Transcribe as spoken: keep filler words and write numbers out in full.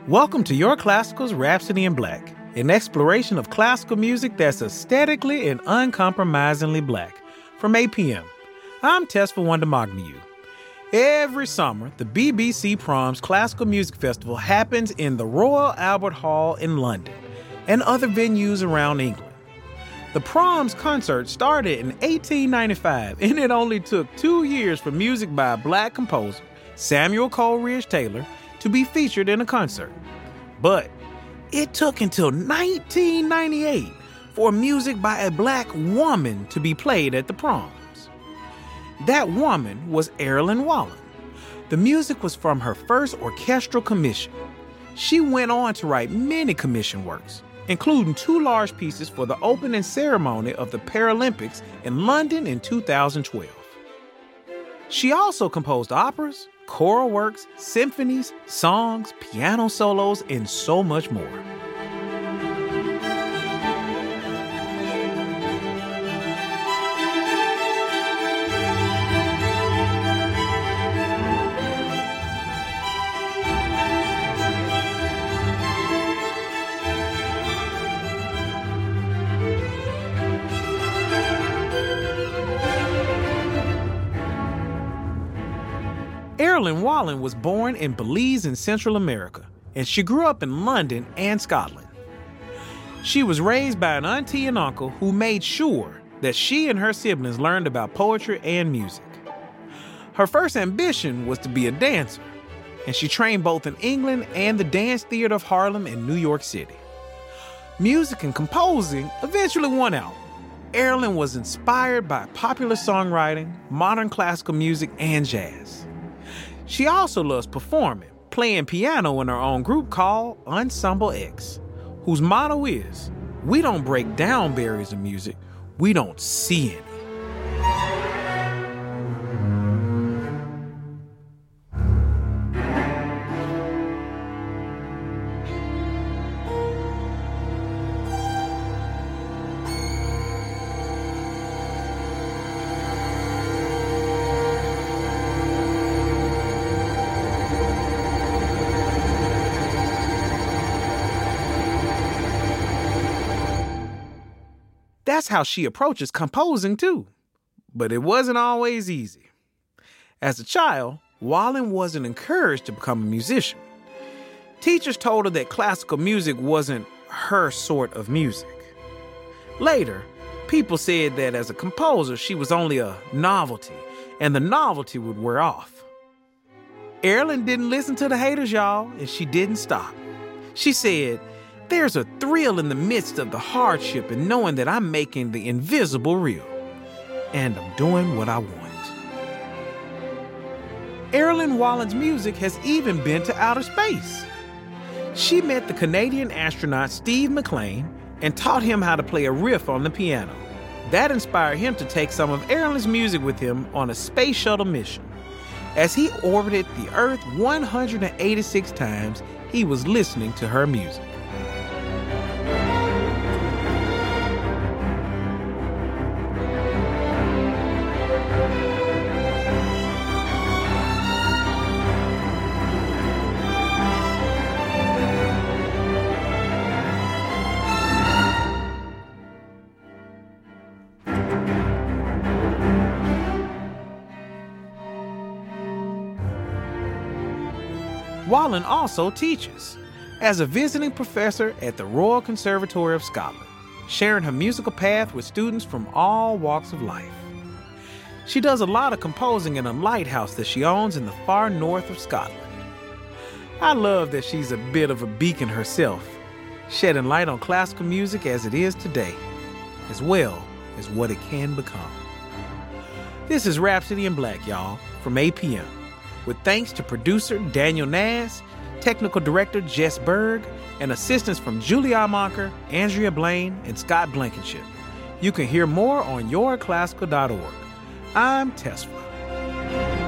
Welcome to Your Classical's Rhapsody in Black, an exploration of classical music that's aesthetically and uncompromisingly black. From A P M, I'm Tesfa Wondamagniu. Every summer, the B B C Proms Classical Music Festival happens in the Royal Albert Hall in London and other venues around England. The Proms concert started in eighteen ninety-five, and it only took two years for music by a black composer, Samuel Coleridge Taylor, to be featured in a concert. But it took until nineteen ninety-eight for music by a black woman to be played at the Proms. That woman was Earlyn Wallen. The music was from her first orchestral commission. She went on to write many commission works, including two large pieces for the opening ceremony of the Paralympics in London in two thousand twelve. She also composed operas, choral works, symphonies, songs, piano solos, and so much more. Earlyn Wallen was born in Belize in Central America, and she grew up in London and Scotland. She was raised by an auntie and uncle who made sure that she and her siblings learned about poetry and music. Her first ambition was to be a dancer, and she trained both in England and the Dance Theater of Harlem in New York City. Music and composing eventually won out. Earlyn was inspired by popular songwriting, modern classical music, and jazz. She also loves performing, playing piano in her own group called Ensemble X, whose motto is, "We don't break down barriers of music, we don't see any." That's how she approaches composing too. But it wasn't always easy. As a child, Wallen wasn't encouraged to become a musician. Teachers told her that classical music wasn't her sort of music. Later, people said that as a composer, she was only a novelty, and the novelty would wear off. Earlyn didn't listen to the haters, y'all, and she didn't stop. She said, "There's a thrill in the midst of the hardship in knowing that I'm making the invisible real, and I'm doing what I want." Earlyn Wallen's music has even been to outer space. She met the Canadian astronaut Steve McLean and taught him how to play a riff on the piano. That inspired him to take some of Earlyn's music with him on a space shuttle mission. As he orbited the Earth one hundred eighty-six times, he was listening to her music. Wallen also teaches as a visiting professor at the Royal Conservatory of Scotland, sharing her musical path with students from all walks of life. She does a lot of composing in a lighthouse that she owns in the far north of Scotland. I love that she's a bit of a beacon herself, shedding light on classical music as it is today, as well as what it can become. This is Rhapsody in Black, y'all, from A P M. With thanks to producer Daniel Nass, technical director Jess Berg, and assistance from Julie Almacher, Andrea Blaine, and Scott Blankenship. You can hear more on your classical dot org. I'm Tesfa.